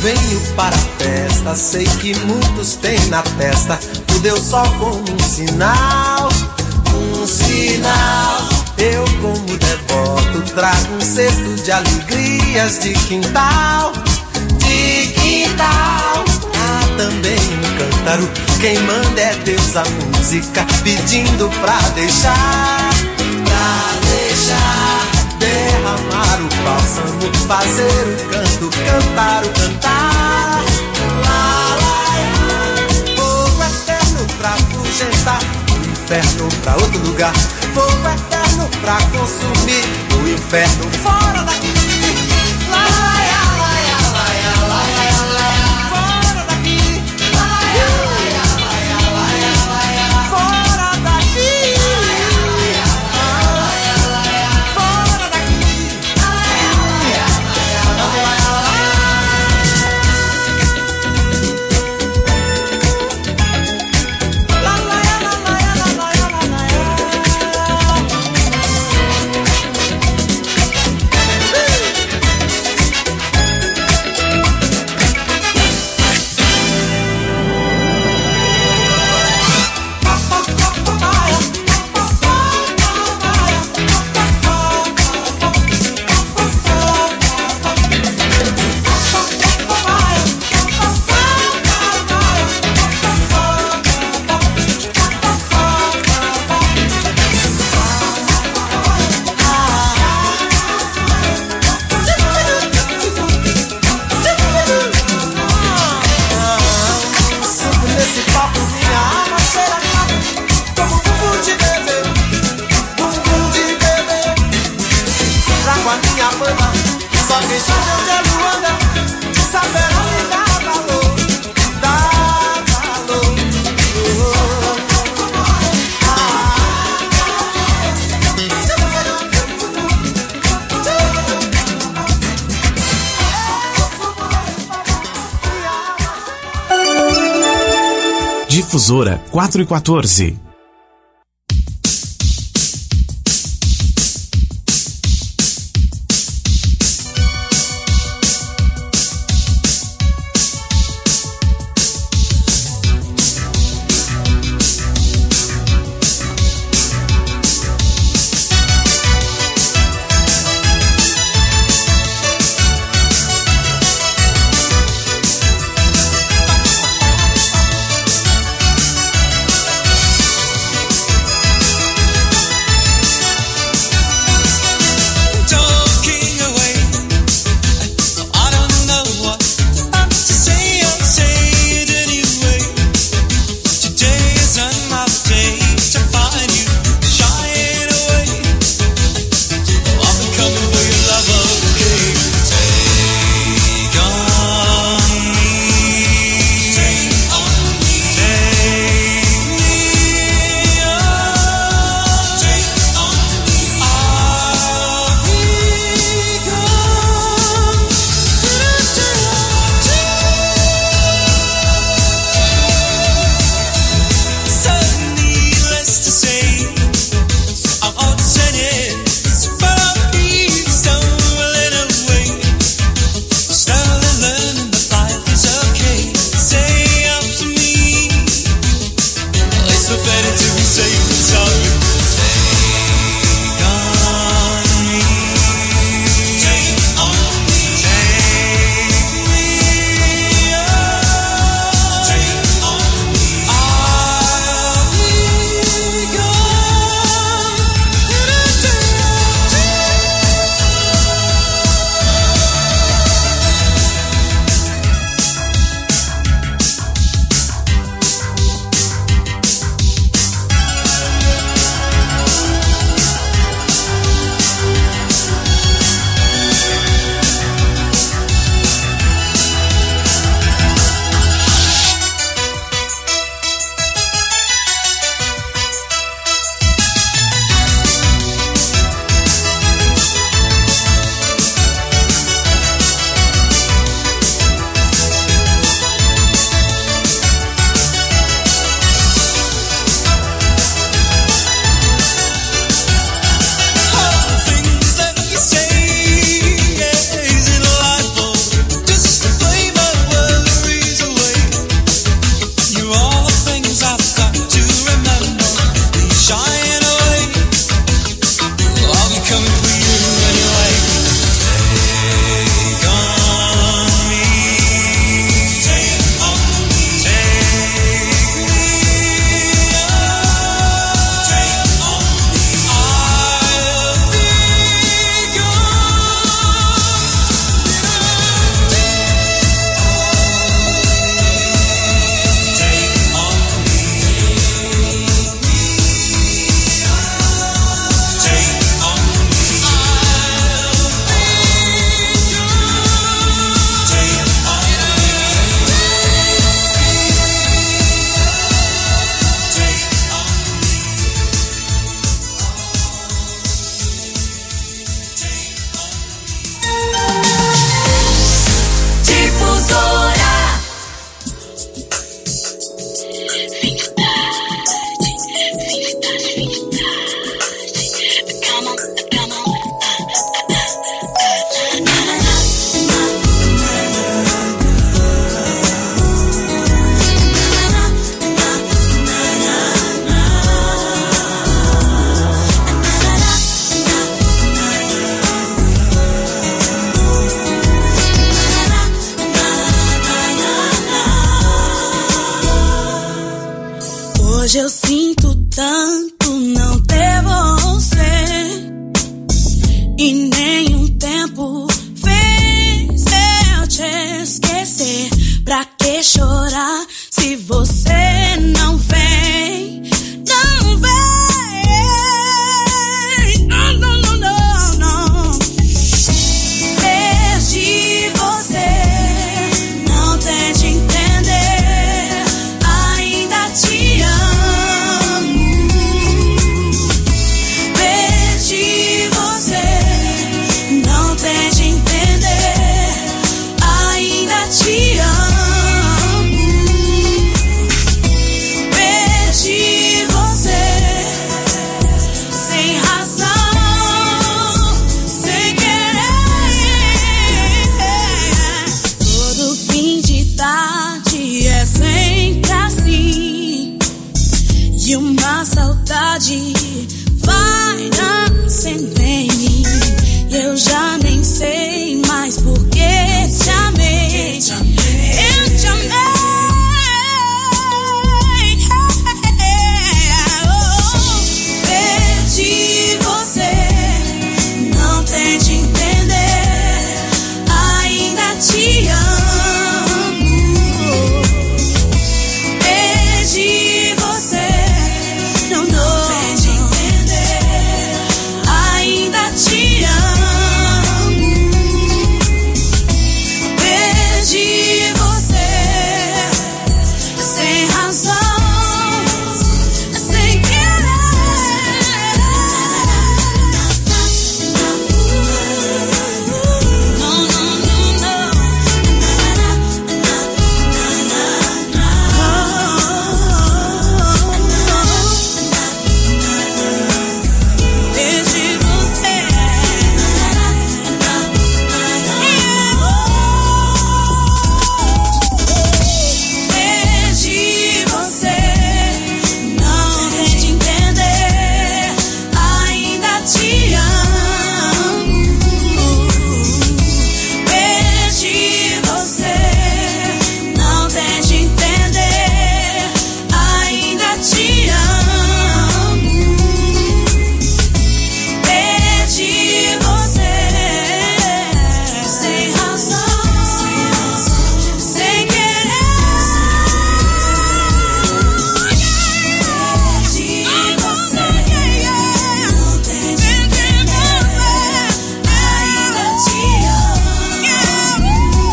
venho para a festa, sei que muitos têm na testa o Deus só como um sinal. Um sinal. Eu como devoto trago um cesto de alegrias de quintal. De quintal. Há também um cântaro, quem manda é Deus a música, pedindo pra deixar. Pra deixar. Derramar o bálsamo, fazer o canto, cantar o cantar. Lá, lá, lá. Fogo eterno pra afugentar o inferno pra outro lugar. Fogo eterno pra consumir o inferno fora daqui. Lá, lá, lá, lá, lá, lá, lá, lá. Fora daqui. Lá, lá, lá, lá, lá, lá, lá. Fora daqui. Difusora 414. nenhum tempo fez eu te esquecer. Pra que chorar se você não vem? Não vem. Não, não, não, não, não. Perdi você. Não tente entender. Ainda te amo. Perdi você. Não tente entender. Ainda te amo. E uma saudade vai nascendo em mim. Eu já nem sei mais por que te amei. Eu te amei. Perdi você. Não tente entender. Ainda te amo. Perdi você. Não tente entender, ainda te amo. Perdi você, sem razão, sem querer. Não, não, não, não. Perdi você. Perdi você. Não tente entender. Ainda te amo. Perdi você. Não tente entender. Ainda te amo. Perdi você, sem razão, sem querer. Perdi você, não tente entender. Ainda te amo.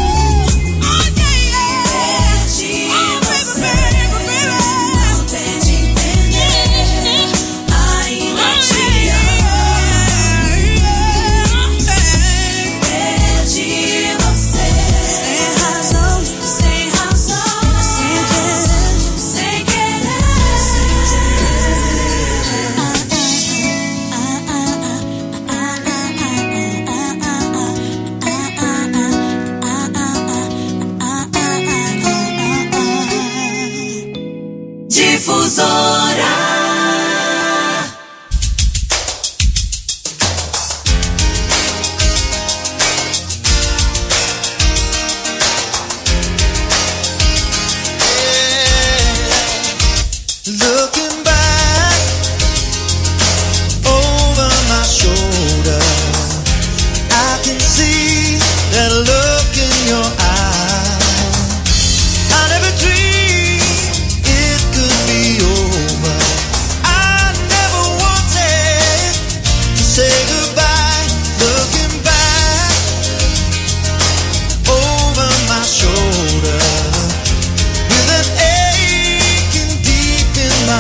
Perdi você, não tente entender. Ainda te amo. Perdi você, sem razão, sem querer. Difusora. Looking back over my shoulder, I can see that look in your eye. I never dreamed it could be over. I never wanted to say goodbye. Looking back over my shoulder, with an aching deep in my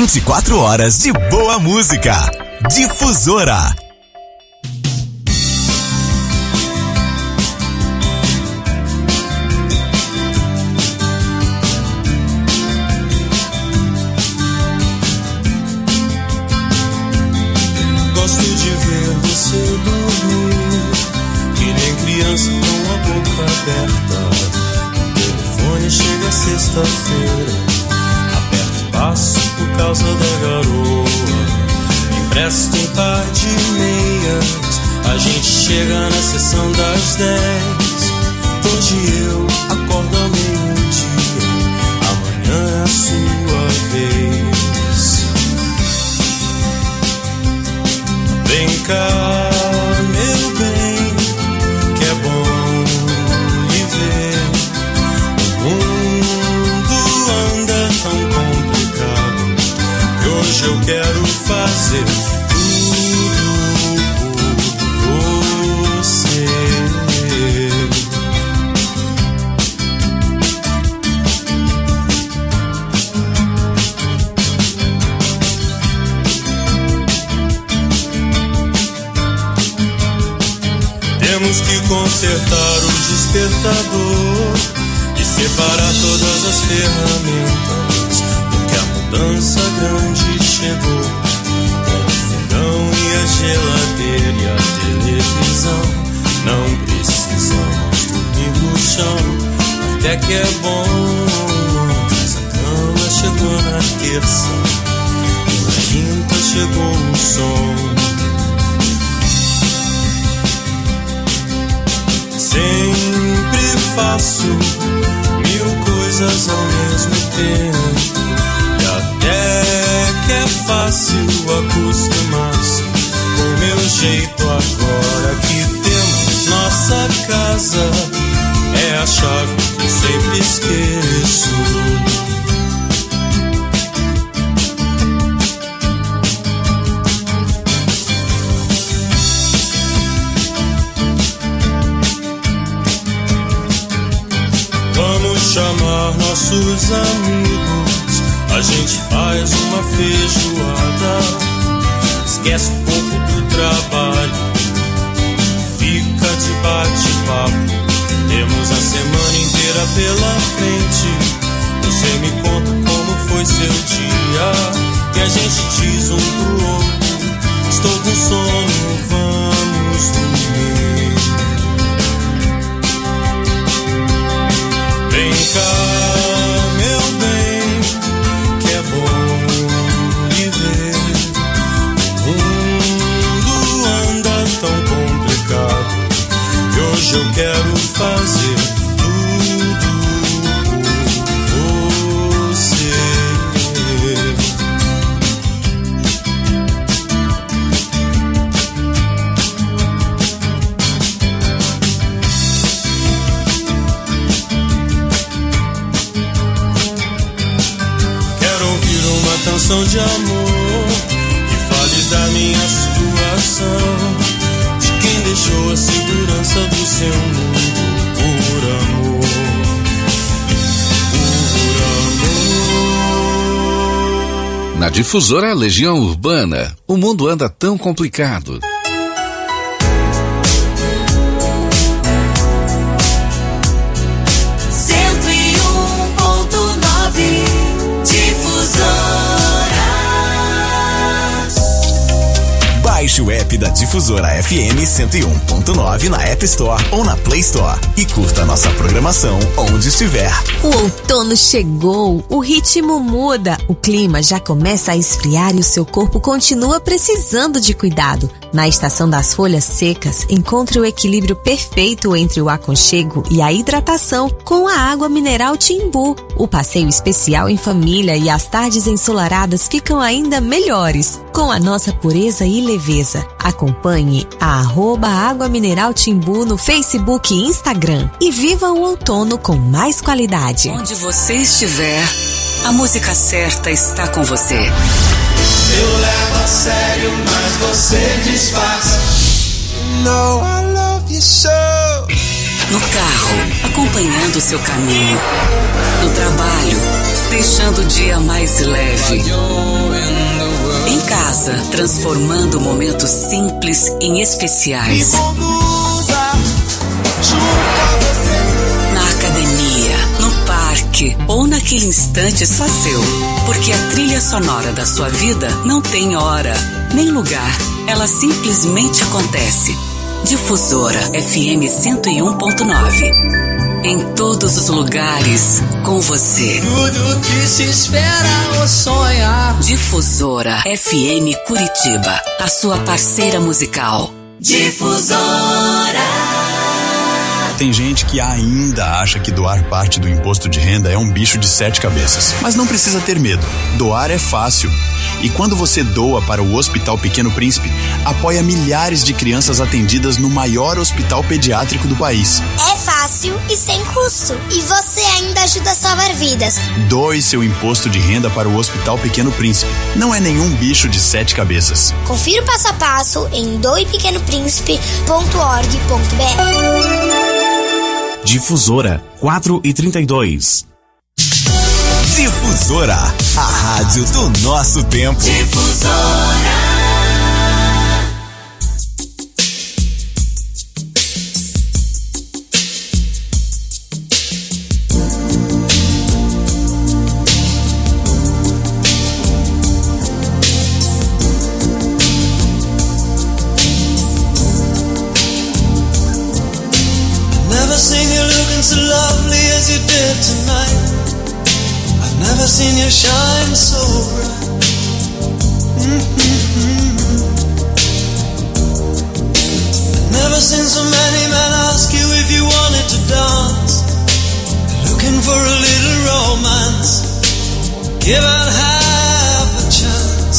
24 horas de boa música. Difusora. Gosto de ver você dormir, que nem criança com a boca aberta. O telefone chega sexta-feira, aperto o passo por causa da garoa. Me empresta um par de meias, a gente chega na sessão das 10. Hoje eu acordo ao meio-dia, amanhã é a sua vez. Vem cá, meu bem, que é bom lhe ver. O mundo anda tão complicado e hoje eu quero fazer tudo por você. Temos que consertar o despertador e separar todas as ferramentas, porque a mudança grande chegou. Com o fogão e a geladeira e a televisão, não precisamos dormir no chão, até que é bom. Mas a cama chegou na terça e na quinta chegou o som. Sempre faço 1000 coisas ao mesmo tempo, e até que é fácil acostumar-se com o meu jeito. Agora que temos nossa casa, é a chave que sempre esqueço. Chamar nossos amigos, a gente faz uma feijoada, esquece um pouco do trabalho, fica de bate-papo. Temos a semana inteira pela frente, você me conta como foi seu dia, e a gente diz um pro outro: estou com sono, vamos dormir. Vem cá, meu bem, que é bom lhe ver. O mundo anda tão complicado e hoje eu quero fazer tudo por você. Canção de amor que fale da minha situação, de quem deixou a segurança do seu mundo por amor, por amor. Na Difusora Legião Urbana, o mundo anda tão complicado. Baixe o app da Difusora FM 101.9 na App Store ou na Play Store e curta nossa programação onde estiver. O outono chegou, o ritmo muda, o clima já começa a esfriar e o seu corpo continua precisando de cuidado. Na estação das folhas secas, encontre o equilíbrio perfeito entre o aconchego e a hidratação com a água mineral Timbu. O passeio especial em família e as tardes ensolaradas ficam ainda melhores com a nossa pureza e leveza. Acompanhe a @Água Mineral Timbu no Facebook e Instagram e viva o outono com mais qualidade. Onde você estiver, a música certa está com você. Eu levo a sério, mas você disfarça. No, I love you so. No carro, acompanhando seu caminho. No trabalho, deixando o dia mais leve. Em casa, transformando momentos simples em especiais. Na academia, no parque ou naquele instante só seu. Porque a trilha sonora da sua vida não tem hora, nem lugar. Ela simplesmente acontece. Difusora FM 101.9. Em todos os lugares, com você. Tudo que se espera ou sonha. Difusora FM Curitiba, a sua parceira musical. Difusora. Tem gente que ainda acha que doar parte do imposto de renda é um bicho de 7 cabeças. Mas não precisa ter medo. Doar é fácil. E quando você doa para o Hospital Pequeno Príncipe, apoia milhares de crianças atendidas no maior hospital pediátrico do país. É fácil e sem custo. E você ainda ajuda a salvar vidas. Doe seu imposto de renda para o Hospital Pequeno Príncipe. Não é nenhum bicho de 7 cabeças. Confira o passo a passo em doepequenopríncipe.org.br. Difusora 4:32. Difusora, a rádio do nosso tempo. Difusora. Never seen you looking so lovely as you did tonight. I've never seen you shine so bright. I've never seen so many men ask you if you wanted to dance. Looking for a little romance, given half a chance.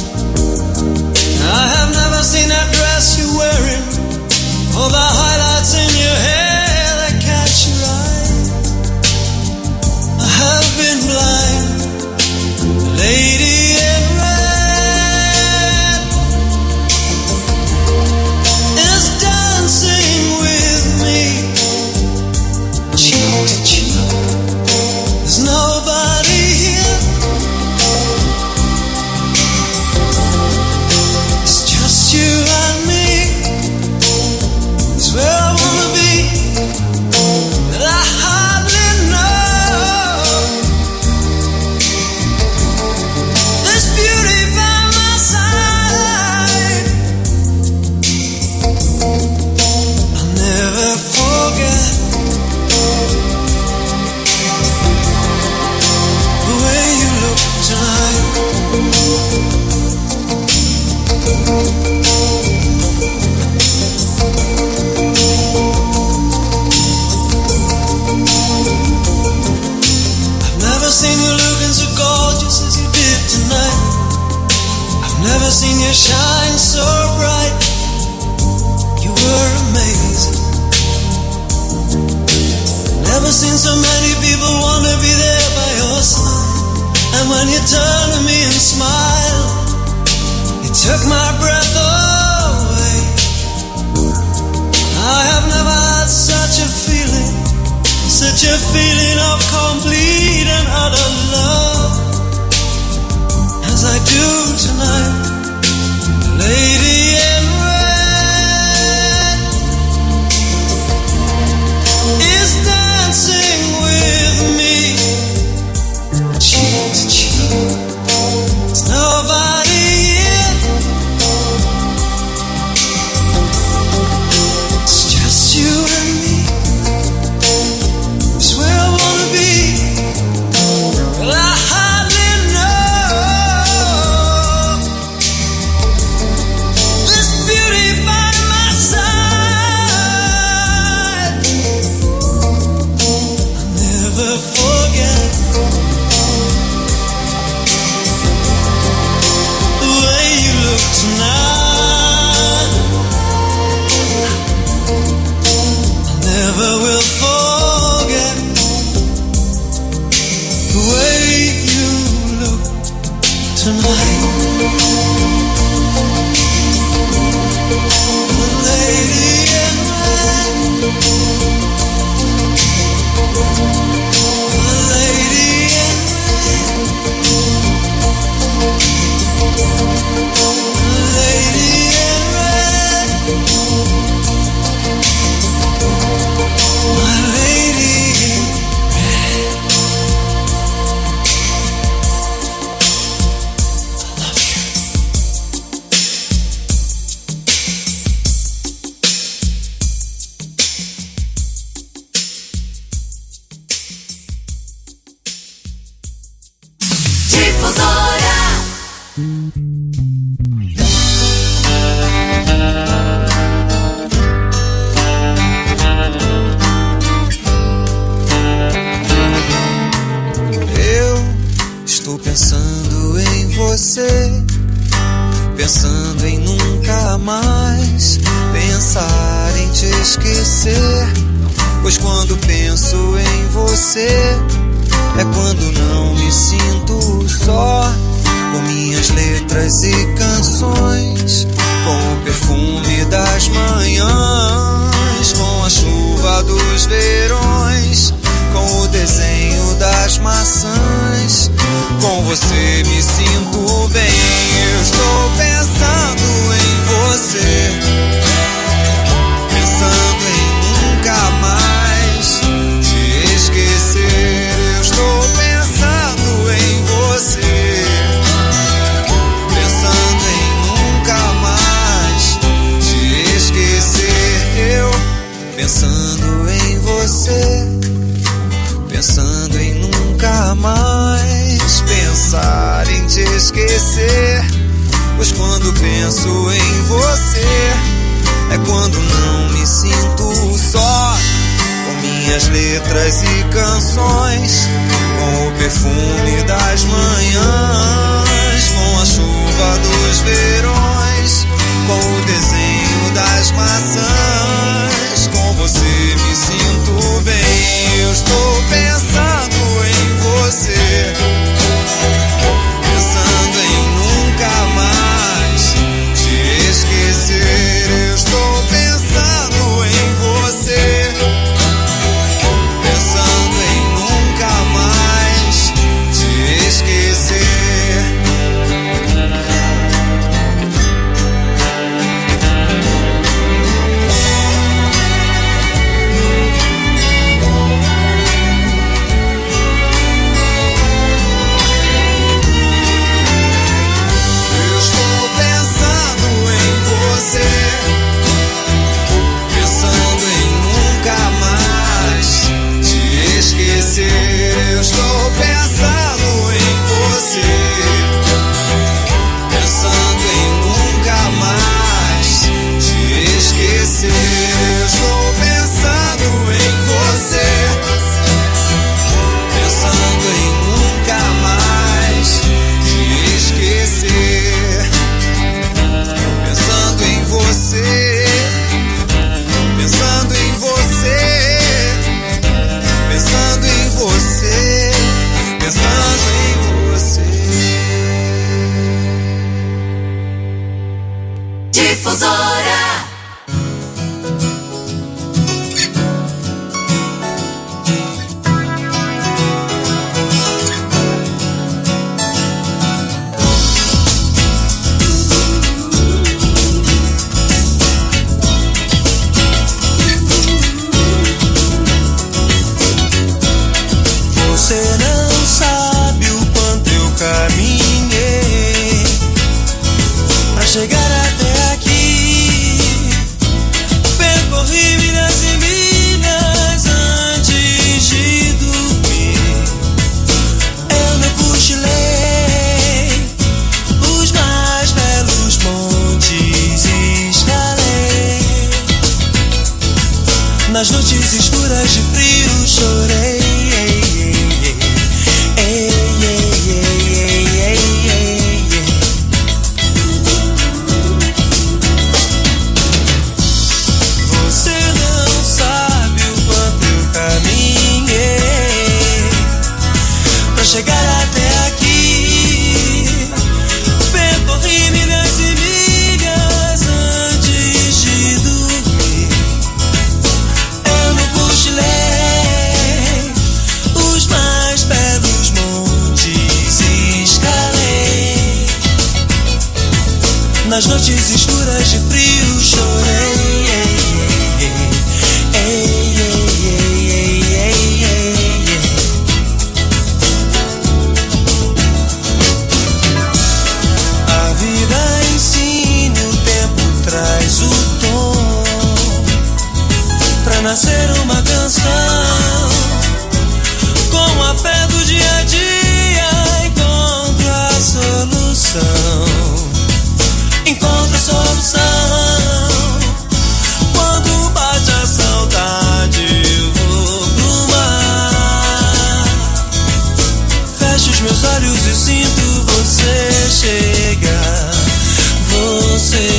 I have never seen that dress you're wearing, or the highlights in your hair that catch your eye. I have been blind, lady in red is dancing with me, cheek to cheek. There's nobody here. It's just you and me. It's where I wanna be, but I hardly know. This beauty by my side, I'll never forget the way you look tonight. I've never seen you looking so gorgeous as you did tonight. I've never seen you shine so bright. You were amazing. Never seen so many people wanna be there by your side. And when you turn to me and smile, it took my breath away. I have never had such a feeling of complete and utter love as I do tonight. Lady in red is dancing with me, cheek to cheek. There's nobody here. It's just you and me. It's where I wanna be, but I hardly know. em nunca mais pensar em te esquecer, pois quando penso em você é quando não me sinto só, com minhas letras e canções, com o perfume das manhãs, com a chuva dos verões, com o desenho das maçãs. Com você me sinto bem. Eu estou pensando em você, pensando em nunca mais te esquecer. Eu estou pensando em você, pensando em nunca mais te esquecer. Eu pensando em você, pensando em nunca mais pensar em te esquecer, pois quando penso em você é quando não me sinto só, com minhas letras e canções, com o perfume das manhãs, com a chuva dos verões, com o desenho das maçãs. Com você me sinto bem. Eu estou pensando em você, pensando em nunca mais te esquecer. Eu estou pensando em você, pensando em nunca mais te esquecer. Eu estou pensando em você, pensando em nunca mais te esquecer. Eu estou pensando em você, pensando em nunca mais te esquecer. Pensando em você, pensando em você, pensando em você, pensando em você. Difusora. Você não sabe o quanto eu caminhei pra chegar até aqui. Percorri milhas e milhas antes de dormir. Eu não cochilei, os mais belos montes escalei. Nas noites escuras de frio chorei. Chegar até aqui, percorri milhas e milhas antes de dormir. Eu não cochilei, os mais belos montes escalei. Nas noites escuras de frio chorei. Nascer uma canção, com a fé do dia a dia encontro a solução, encontro a solução. Quando bate a saudade eu vou pro mar, fecho os meus olhos e sinto você chegar, você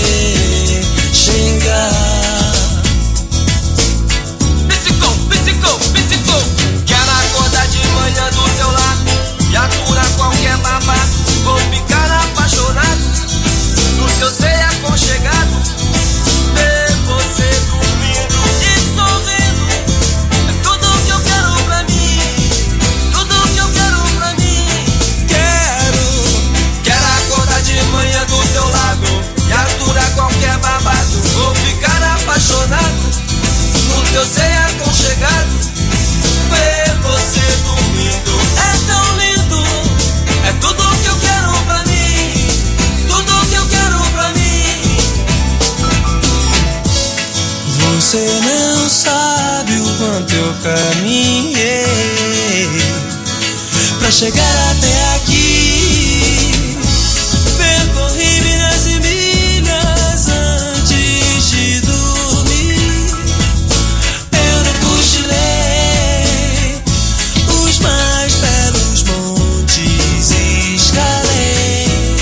Você não sabe o quanto eu caminhei pra chegar até aqui. Percorri milhas e milhas antes de dormir. Eu não cochilei, os mais belos montes escalei.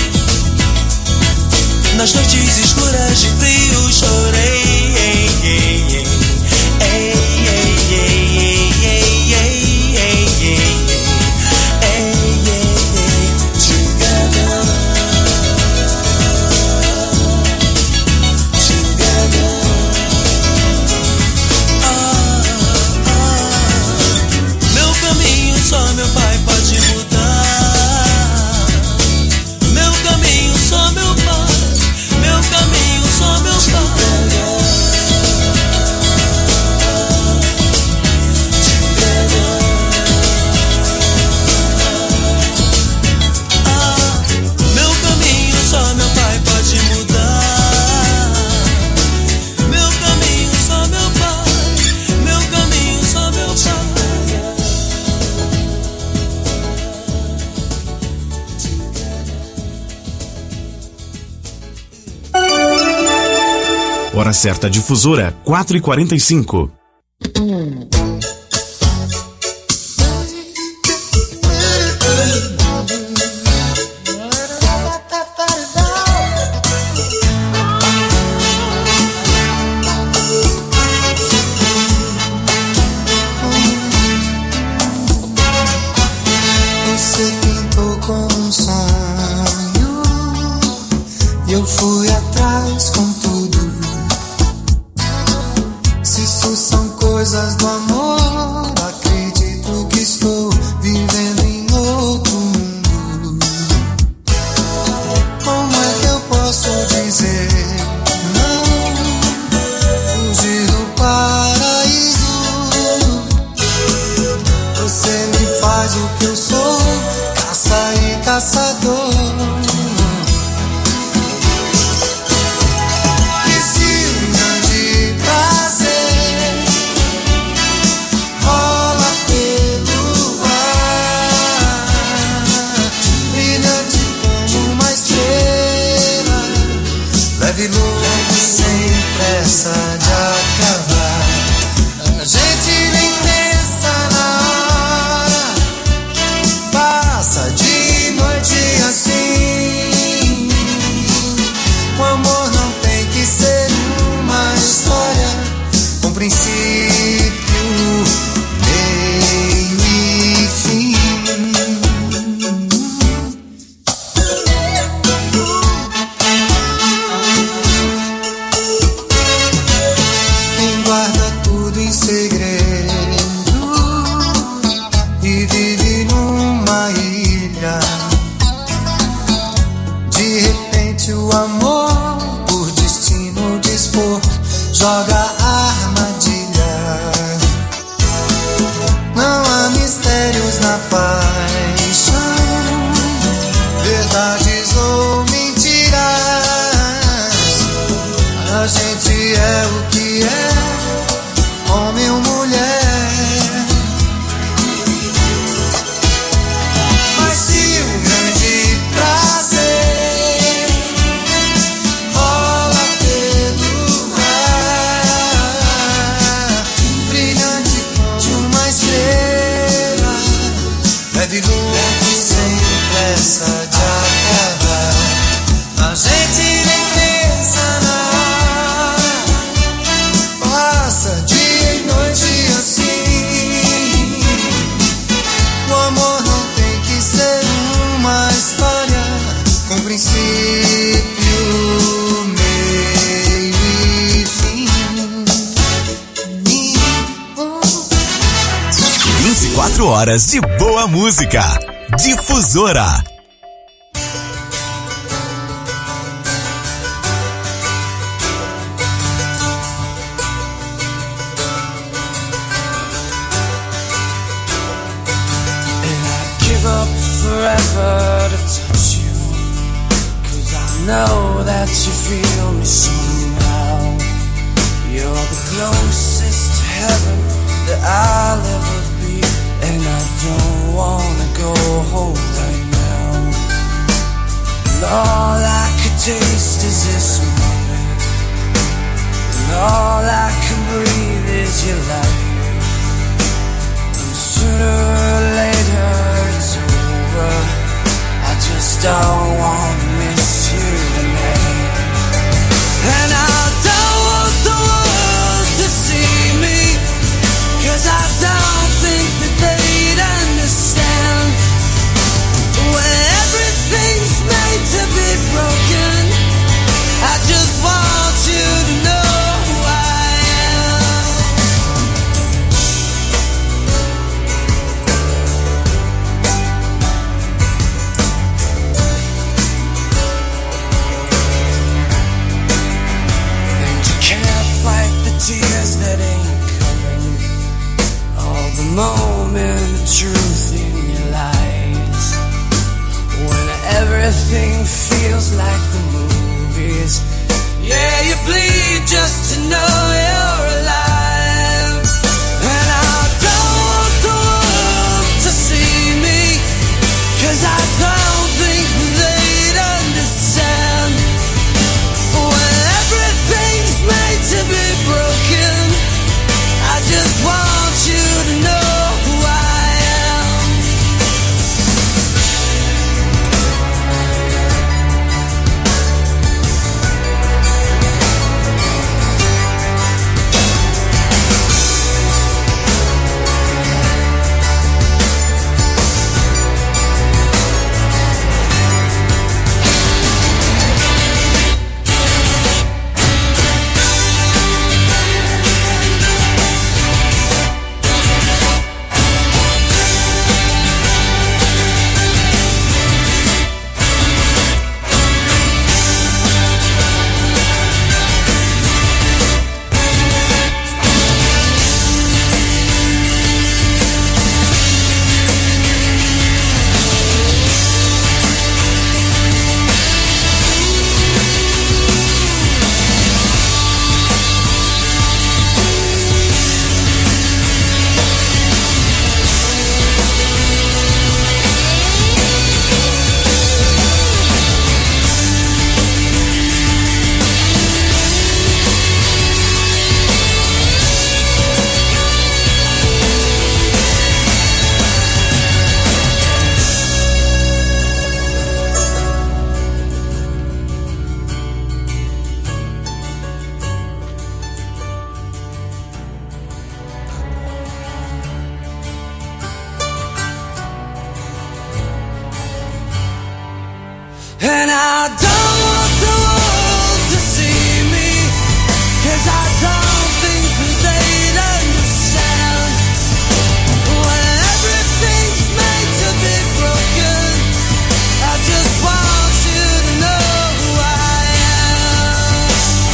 Nas noites escuras de frio chorei. Hora certa difusora, 4h45. Você pintou como um sonho e eu fui atrás com tudo. Se isso são coisas do amor, acredito que estou vivendo em outro mundo. Como é que eu posso dizer não? Fugir do paraíso. Você me faz o que eu sou, caça e caçador. Leve longe sem pressa de acabar. A gente nem pensa na hora, passa de noite assim. O amor não tem que ser uma história com princípio, meio e fim. Joga a armadilha. Não há mistérios na paixão, verdades ou mentiras. A gente é o que é, homem ou mulher. Mas se o grande prazer rola pelo leve longe sem pressa de acabar. A gente nem pensa na hora, passa dia e noite assim. O amor não tem que ser uma história com princípio, meio e fim. 24 horas de boa música. Difusora. Give up forever to touch you, 'cause I know that you feel me somehow. You're the closest I'll ever be, and I don't wanna go home right now. And all I could taste is this moment, and all I can breathe is your light. And sooner or later it's over, I just don't wanna miss you tonight. And I don't want the world to see me, 'cause I don't think that they'd understand. When everything's made to be broken, I just want you to know who I am. And you can't fight the tears that ain't coming, all the moment of truth in your lies. When everything feels like the movies, yeah, you bleed just to know you're alive. And I don't want the world to see me, 'cause I don't think they'd understand. When everything's made to be broken, I just want you to know who I am. And I don't want the world to see me, 'cause I don't think that they'd understand. When everything's made to be broken, I just want you to know who I am.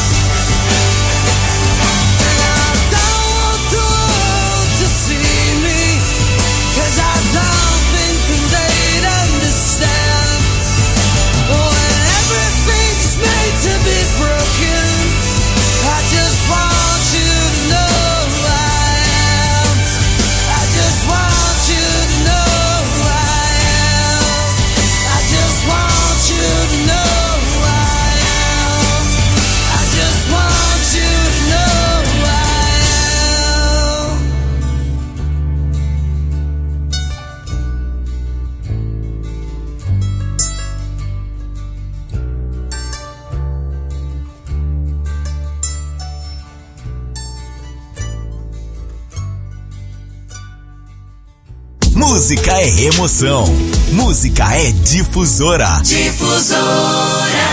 And I don't want the world to see me, 'cause I don't think that they'd understand. When everything's made to be broken, I just want you to know who I am. I just want you to know who I am. I just want you to know who I am. I just want you to know who I am. Música é emoção. Música é difusora. Difusora.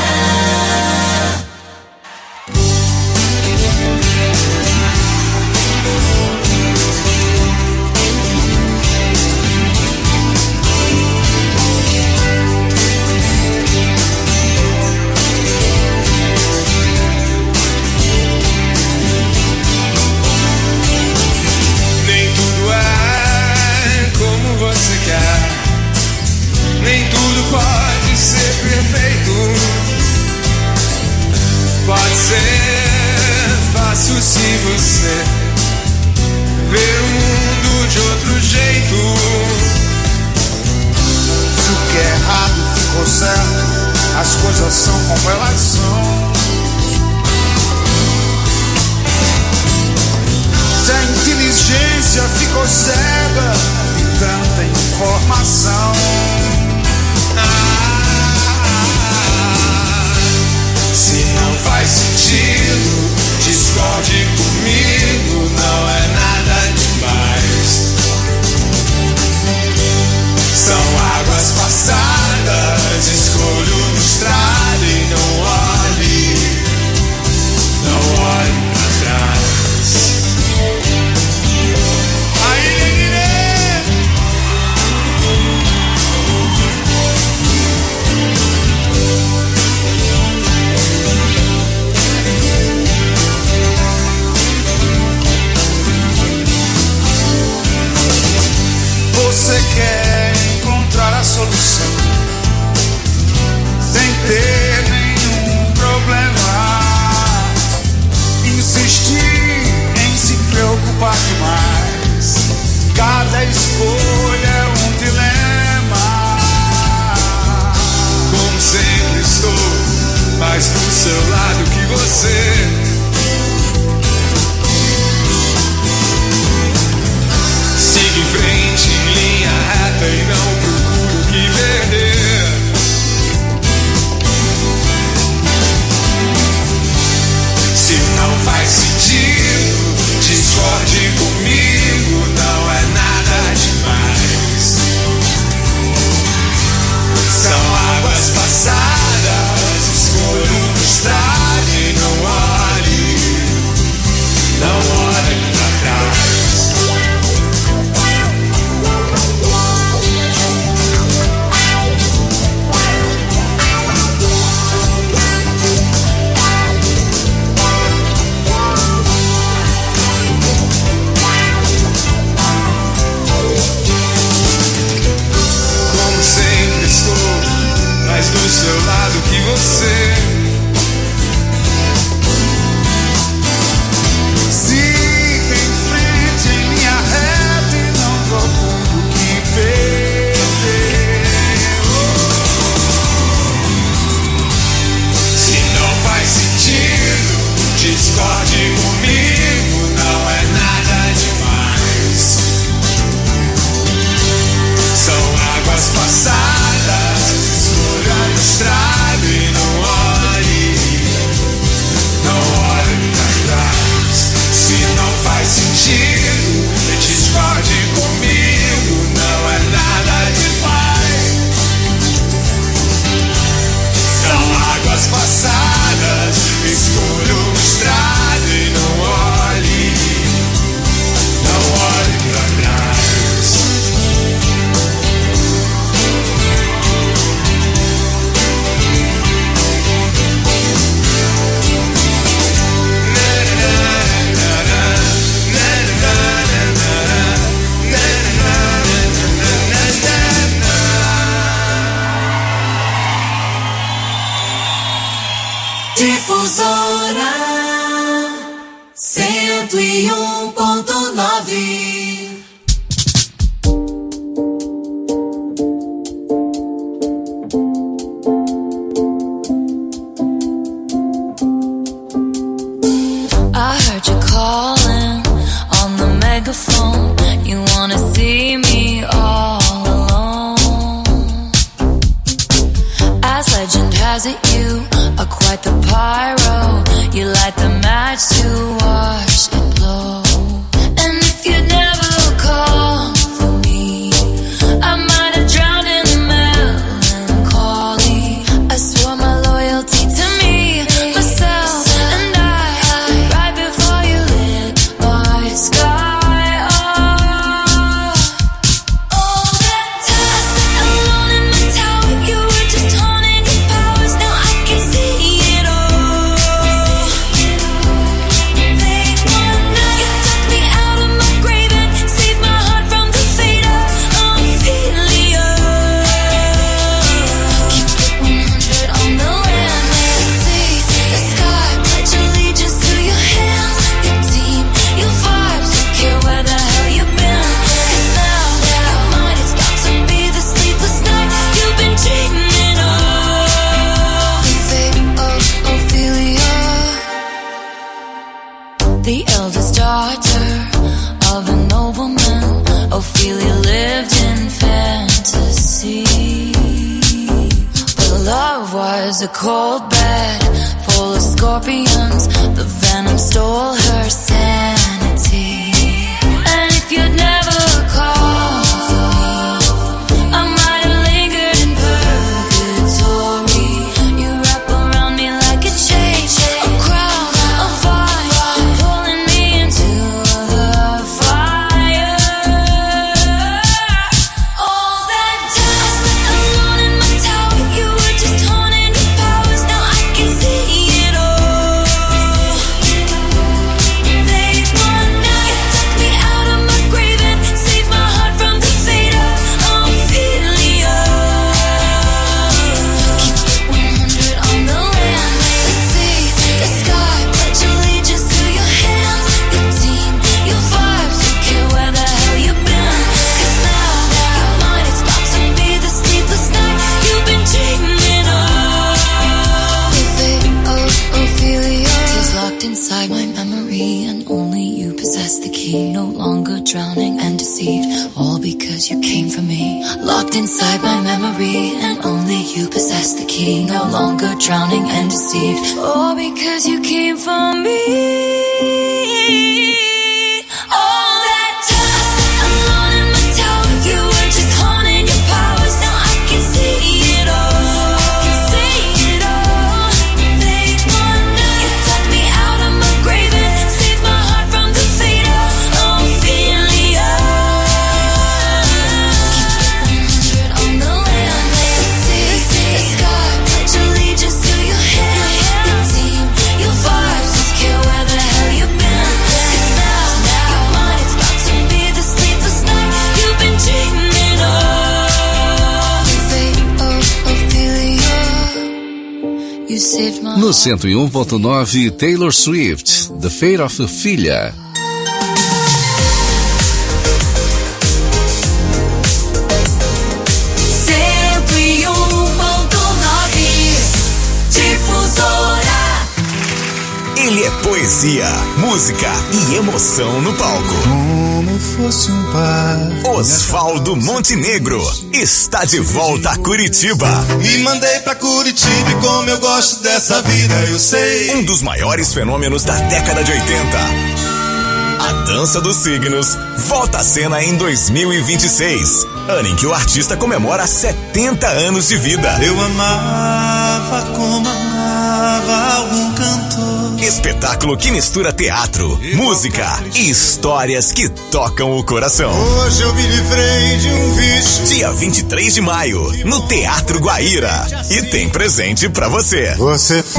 Nem tudo é como você quer, nem tudo pode ser perfeito. Pode ser fácil se você ver o mundo deu certo, as coisas são como elas são. Se a inteligência ficou cega de tanta informação, se não faz sentido, discorde comigo, não é nada demais. São águas passadas, escolho no estrado e não olhe pra trás. Você quer encontrar a solução sem ter nenhum problema, insistir em se preocupar demais. Cada escolha é um dilema. Como sempre estou mais do seu lado que você. Siga em frente, em linha reta e não procuro o que perder. Se não faz sentido, discorde comigo, não é nada demais. São águas passadas, escolho no estrado e não olhe pra trás. Mais do seu lado que você. Siga em frente em linha reta e não procure o que perder. Se não faz sentido, discorde comigo, não é nada demais. São águas passadas, escolha no estrado e não olhe pra trás. Se não faz sentido, discorde comigo, não é nada demais. São águas passadas, escolho no estrado e não olhe pra trás. Difusora 101.9. I heard you calling on the megaphone. You wanna see me all alone. As legend has it, you are quite the pyro. You light the match to watch it blow. And if you never call for me, I might have drowned in melancholy. I swore my loyalty to me, myself, and I, right before you lit my sky up. All that time I sat alone in my tower, you were just honing your powers. Now I can see it all. the eldest daughter of a nobleman. Ophelia lived in fantasy, but love was a cold bed full of scorpions. The venom stole her sanity. And if you'd never called for me, I might have lingered in purgatory. You wrap around me like a chain, a crown, a fire, pulling me into the fire. All that time I slept alone in my tower. You were just haunting your powers. Now I can see it all. Late one night, you took me out of my grave and saved my heart from the fate of Ophelia. Keep 100 on the land, the sea, the sky. Pledge allegiance to your hands, your team, your vibes. Don't care where the hell you've been, 'cause now you're mine. It's about to be the sleepless night you've been dreaming of. The fate of Ophelia is locked inside my memory, and only you possess the key. No longer drowning and deceived, all because you came for me. Locked inside my memory, and only you possess the key. No longer drowning and deceived, all because you came for me. All that time I slept alone in my tower. You were just haunting your powers. Now I can see it all. I can see it all. Late one night, you dug me out of my grave and saved my heart from the fate of Ophelia. Keep 100 on the land, the sea, the sky. Pledge allegiance to your hands, your team, your vibes. Don't care where the hell you've been, 'cause now you're mine. It's about to be the sleepless night you've been dreaming of. The fate of Ophelia. You saved my No 101.9, Taylor Swift, The Fate of Ophelia. Sempre 1.9 Difusora. Ele é poesia, música e emoção no palco. Como fosse um par. Osvaldo Montenegro está de volta a Curitiba. Me mandei pra Curitiba e como eu gosto dessa vida, eu sei. Um dos maiores fenômenos da década de 80. A Dança dos Signos volta à cena em 2026, ano em que o artista comemora 70 anos de vida. Eu amava como amava algum cantor. Espetáculo que mistura teatro, música e histórias que tocam o coração. Hoje eu me livrei de um vício. Dia 23 de maio, no Teatro Guaíra. E tem presente pra você. Você foi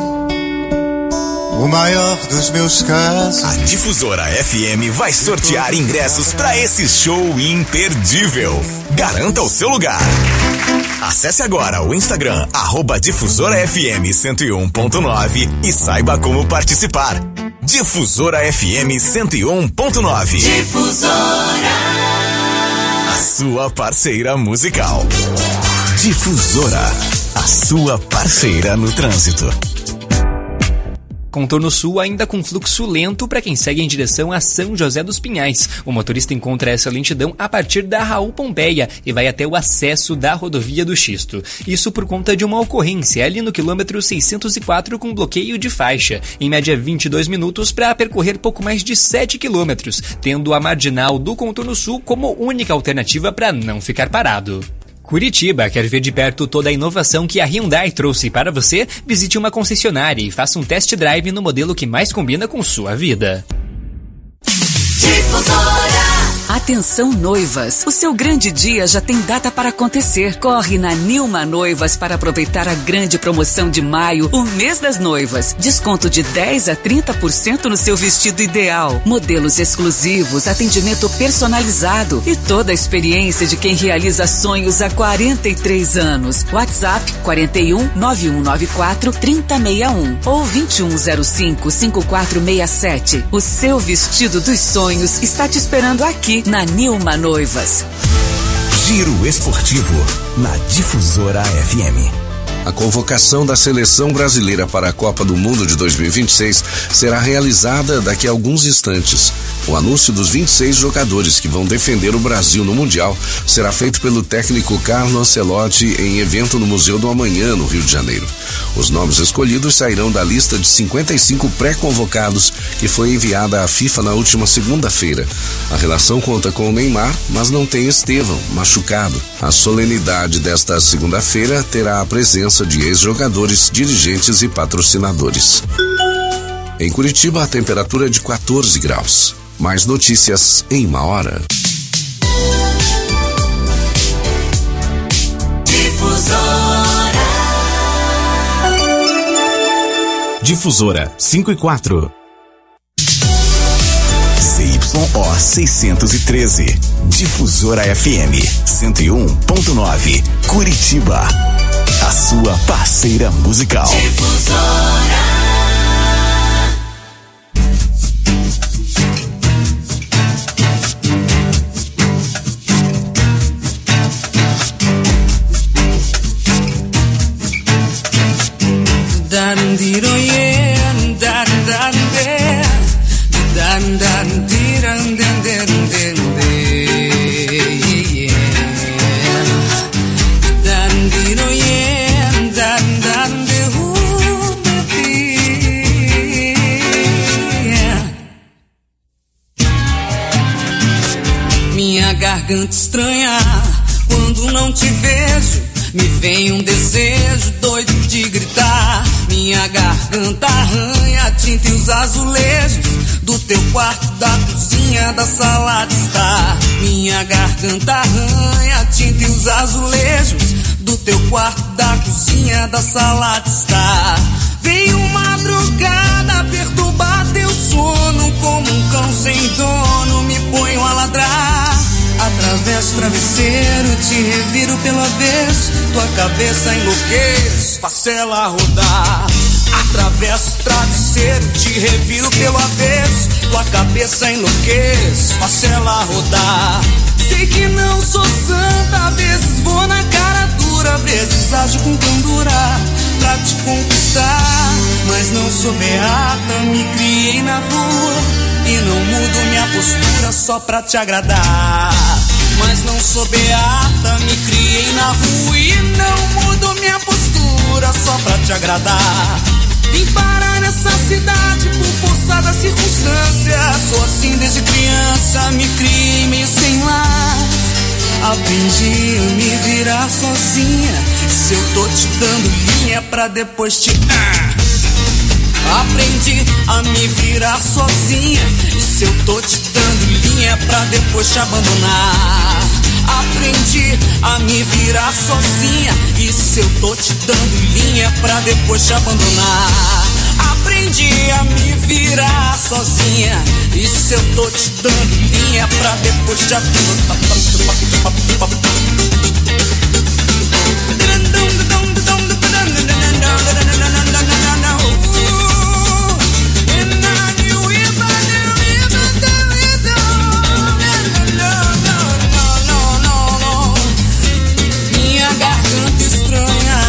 o maior dos meus casos. A Difusora FM vai sortear ingressos pra esse show imperdível. Garanta o seu lugar. Acesse agora o Instagram @DifusoraFM 101.9 e saiba como participar. Difusora FM 101.9. Difusora. A sua parceira musical. Difusora, a sua parceira no trânsito. Contorno Sul ainda com fluxo lento para quem segue em direção a São José dos Pinhais. O motorista encontra essa lentidão a partir da Raul Pompeia e vai até o acesso da rodovia do Xisto. Isso por conta de uma ocorrência ali no quilômetro 604 com bloqueio de faixa. Em média 22 minutos para percorrer pouco mais de 7 quilômetros, tendo a marginal do Contorno Sul como única alternativa para não ficar parado. Curitiba quer ver de perto toda a inovação que a Hyundai trouxe para você? Visite uma concessionária e faça um test drive no modelo que mais combina com sua vida. Difusora. Atenção noivas, o seu grande dia já tem data para acontecer. Corre na Nilma Noivas para aproveitar a grande promoção de maio, o mês das noivas. Desconto de 10 a 30% no seu vestido ideal. Modelos exclusivos, atendimento personalizado e toda a experiência de quem realiza sonhos há 43 anos. WhatsApp 41 9194 3061 ou 2105 5467. O seu vestido dos sonhos está te esperando aqui na Nilma Noivas. Giro Esportivo, na Difusora FM. A convocação da seleção brasileira para a Copa do Mundo de 2026 será realizada daqui a alguns instantes. O anúncio dos 26 jogadores que vão defender o Brasil no Mundial será feito pelo técnico Carlo Ancelotti em evento no Museu do Amanhã, no Rio de Janeiro. Os nomes escolhidos sairão da lista de 55 pré-convocados que foi enviada à FIFA na última segunda-feira. A relação conta com o Neymar, mas não tem Estevão, machucado. A solenidade desta segunda-feira terá a presença de ex-jogadores, dirigentes e patrocinadores. Em Curitiba, a temperatura é de 14 graus. Mais notícias em 1 hora. Difusora 5 e 4. ZYO 613. Difusora FM 101.9. Curitiba. A sua parceira musical. Difusora. Minha garganta estranha, quando não te vejo, me vem um desejo doido de gritar. Minha garganta arranha a tinta e os azulejos do teu quarto, da cozinha, da sala de estar. Minha garganta arranha a tinta e os azulejos do teu quarto, da cozinha, da sala de estar. Veio madrugada perturbar teu sono, como um cão sem dono me ponho a ladrar. Atravesso o travesseiro, te reviro pelo avesso, tua cabeça enlouqueço, faço ela rodar. Atravesso o travesseiro, te reviro pelo avesso, tua cabeça enlouqueço, faço ela rodar. Sei que não sou santa, vezes vou na cara dura, vezes ajo com candura pra te conquistar. Mas não sou beata, me criei na rua e não mudo minha postura só pra te agradar. Mas não sou beata, me criei na rua e não mudo minha postura só pra te agradar. Vim parar nessa cidade por força da circunstância. Sou assim desde criança, me criei meio sem lar. Aprendi a me virar sozinha. Se eu tô te dando linha pra depois te... Aprendi a me virar sozinha. E se eu tô te dando linha pra depois te abandonar? Aprendi a me virar sozinha. E se eu tô te dando linha pra depois te abandonar? Aprendi a me virar sozinha. E se eu tô te dando linha pra depois te abandonar? Minha garganta estranha,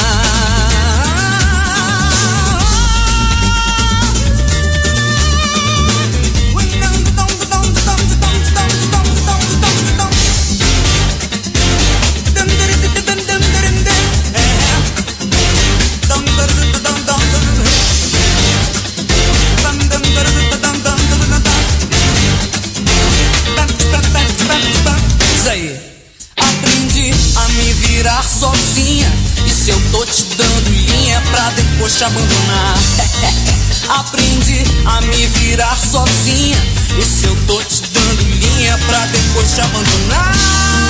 aprendi a me virar sozinha. E se eu tô te dando linha pra depois te abandonar? Aprendi a me virar sozinha. E se eu tô te dando linha pra depois te abandonar?